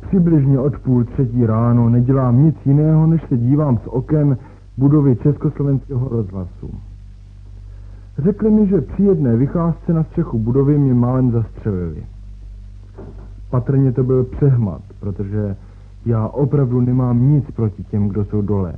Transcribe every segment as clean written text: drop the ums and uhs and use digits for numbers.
Přibližně od 2:30 ráno nedělám nic jiného, než se dívám z oken budovy Československého rozhlasu. Řekli mi, že při jedné vycházce na střechu budovy mě málem zastřelili. Patrně to byl přehmat, protože já opravdu nemám nic proti těm, kdo jsou dole.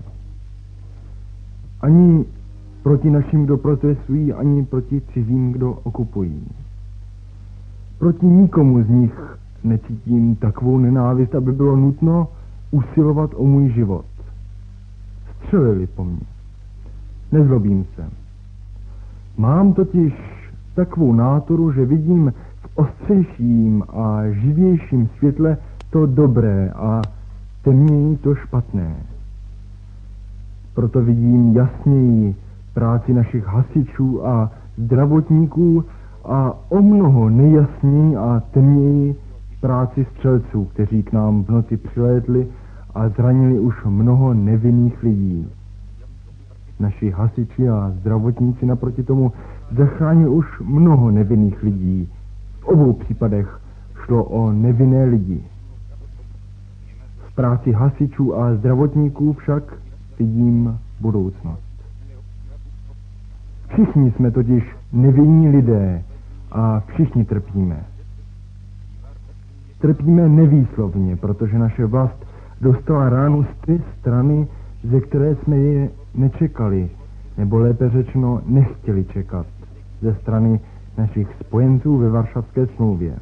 Ani proti našim, kdo protestují, ani proti cizím, kdo okupují. Proti nikomu z nich necítím takovou nenávist, aby bylo nutno usilovat o můj život. Střelili po mně. Nezlobím se. Mám totiž takovou náturu, že vidím v ostřejším a živějším světle to dobré a temněji to špatné. Proto vidím jasněji práci našich hasičů a zdravotníků a o mnoho nejasněji a temněji práci střelců, kteří k nám v noci přilétli a zranili už mnoho nevinných lidí. Naši hasiči a zdravotníci naproti tomu zachránili už mnoho nevinných lidí. V obou případech šlo o nevinné lidi. V práci hasičů a zdravotníků však vidím budoucnost. Všichni jsme totiž nevinní lidé a všichni trpíme. Trpíme nevýslovně, protože naše vlast dostala ránu z té strany, ze které jsme je nečekali, nebo lépe řečeno nechtěli čekat, ze strany našich spojenců ve Varšavské smlouvě.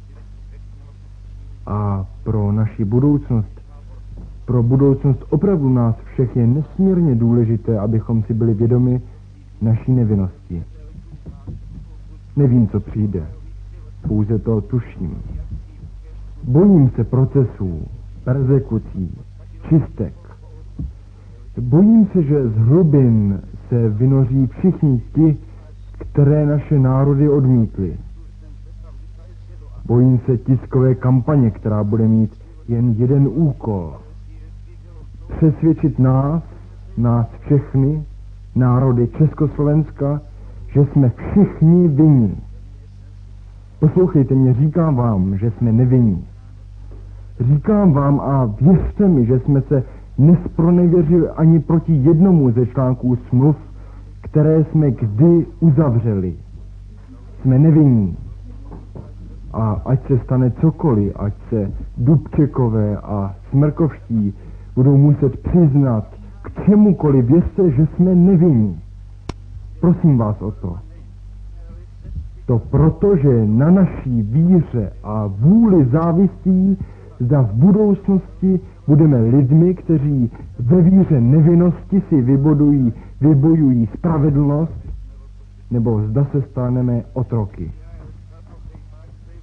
A pro naši budoucnost, pro budoucnost opravdu nás všech je nesmírně důležité, abychom si byli vědomi naší nevinnosti. Nevím, co přijde, pouze to tuším. Bojím se procesů, perzekucí, čistek. Bojím se, že z hlubin se vynoří všichni ti, které naše národy odmítly. Bojím se tiskové kampaně, která bude mít jen jeden úkol. Přesvědčit nás všechny, národy Československa, že jsme všichni vinní. Poslouchejte mě, říkám vám, že jsme nevinní. Říkám vám a věřte mi, že jsme se nespronevěřili ani proti jednomu ze článků smluv, které jsme kdy uzavřeli. Jsme nevinní. A ať se stane cokoliv, ať se Dubčekové a Smrkovští budou muset přiznat k čemukoliv, věřte, že jsme nevinní. Prosím vás o to. To proto, že na naší víře a vůli závisí, zda v budoucnosti budeme lidmi, kteří ve víře nevinnosti si vybojují spravedlnost, nebo zda se staneme otroky.